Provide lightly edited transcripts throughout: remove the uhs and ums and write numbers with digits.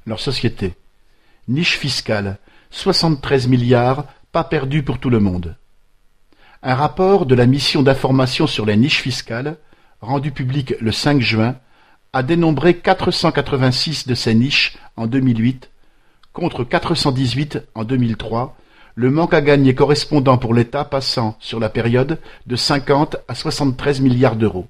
leur société. Niche fiscale, 73 milliards, pas perdus pour tout le monde. Un rapport de la mission d'information sur les niches fiscales, rendu public le 5 juin, a dénombré 486 de ces niches en 2008, contre 418 en 2003, le manque à gagner correspondant pour l'État passant, sur la période, de 50 à 73 milliards d'euros.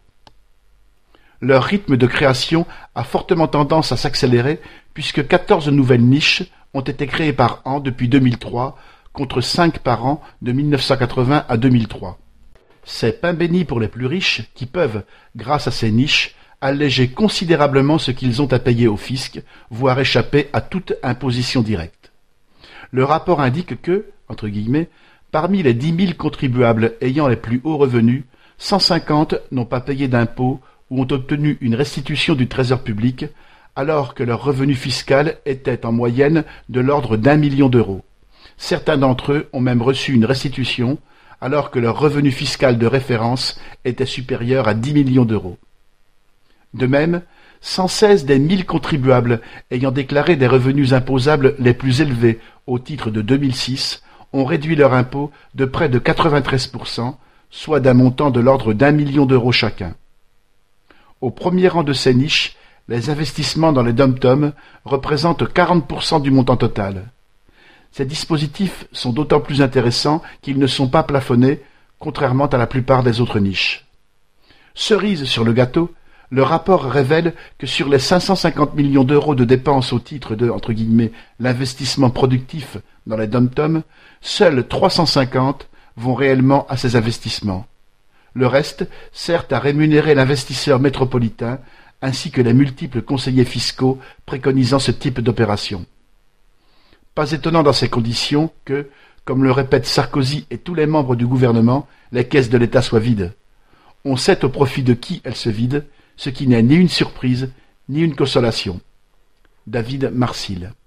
Leur rythme de création a fortement tendance à s'accélérer puisque 14 nouvelles niches ont été créées par an depuis 2003, contre 5 par an de 1980 à 2003. C'est pain béni pour les plus riches qui peuvent, grâce à ces niches, alléger considérablement ce qu'ils ont à payer au fisc, voire échapper à toute imposition directe. Le rapport indique que, entre guillemets, parmi les 10 000 contribuables ayant les plus hauts revenus, 150 n'ont pas payé d'impôts ou ont obtenu une restitution du trésor public, alors que leur revenu fiscal était en moyenne de l'ordre d'1 million d'euros. Certains d'entre eux ont même reçu une restitution, alors que leur revenu fiscal de référence était supérieur à 10 millions d'euros. De même, 116 des 1000 contribuables ayant déclaré des revenus imposables les plus élevés au titre de 2006 ont réduit leur impôt de près de 93%, soit d'un montant de l'ordre d'1 million d'euros chacun. Au premier rang de ces niches, les investissements dans les dom-toms représentent 40% du montant total. Ces dispositifs sont d'autant plus intéressants qu'ils ne sont pas plafonnés, contrairement à la plupart des autres niches. Cerise sur le gâteau, le rapport révèle que sur les 550 millions d'euros de dépenses au titre de « l'investissement productif » dans les dom-toms, seuls 350 vont réellement à ces investissements. Le reste sert à rémunérer l'investisseur métropolitain ainsi que les multiples conseillers fiscaux préconisant ce type d'opération. Pas étonnant dans ces conditions que, comme le répètent Sarkozy et tous les membres du gouvernement, les caisses de l'État soient vides. On sait au profit de qui elles se vident, ce qui n'est ni une surprise, ni une consolation. David Marsil.